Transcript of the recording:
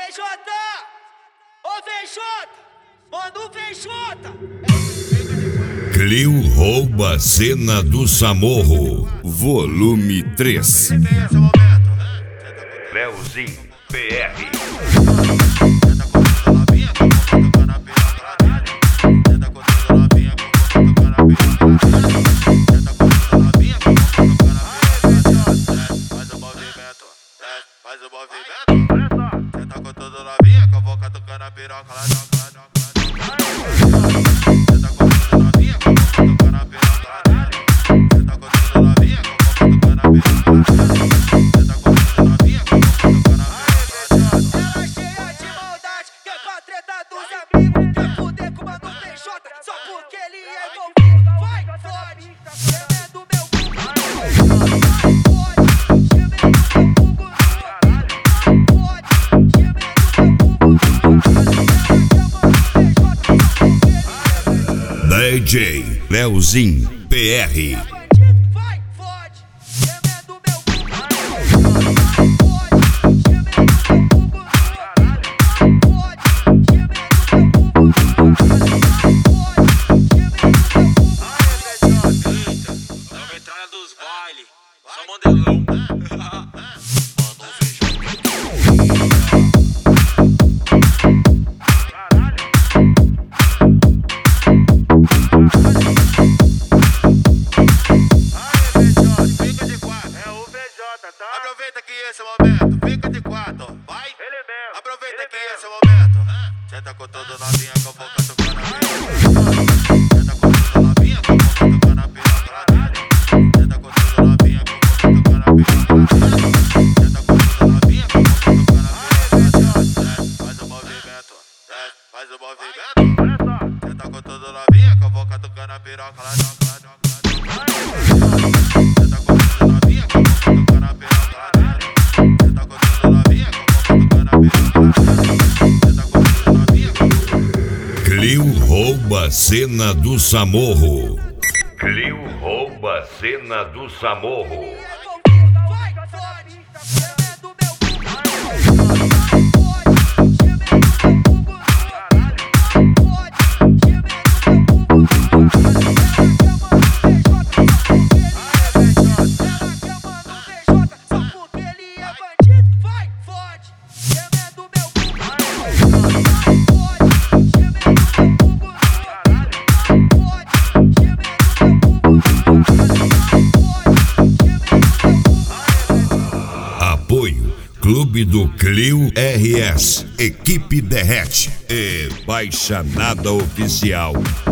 VJ! Ô VJ! Manda um VJ! Clio rouba a cena do Samorro, volume 3. Leozinho PR. Faz o movimento, senta com tudo novinha, que eu vou catucando a piroca lá dentro. Senta com tudo novinha, que eu vou catucando a piroca lá dentro. Senta com tudo novinha, que eu vou catucando a piroca lá dentro. Senta com tudo novinha, que eu vou catucando a piroca lá dentro. Ela cheia de maldade, quer pra treta dos amigos, quer fuder com o mano PJ, só porque ele é envolvido. Vai, fode, gemendo meu cu. DJ Leozinho PR. Vai, fode, gemendo meu cu. Nova entrada dos baile, só modelão. Aproveita que esse momento, fica de quatro, vai. Ele mesmo. Aproveita que esse momento. Senta com todo novinha que eu vou catucar na piroca. Senta com todo novinha que eu vou catucar na piroca lá dentro. Senta com todo novinha que eu vou catucar na piroca lá dentro. Senta com todo novinha que eu vou catucar na piroca lá dentro. Faz o movimento, faz o movimento. Senta com todo novinha que eu vou catucar na piroca lá dentro. Clio rouba a cena do Samorro. Clio rouba a cena do Samorro. Vai, fode, gemendo meu cu. Apoio Clube do Clio RS, Equipe Derrete e Baixa Nada Oficial.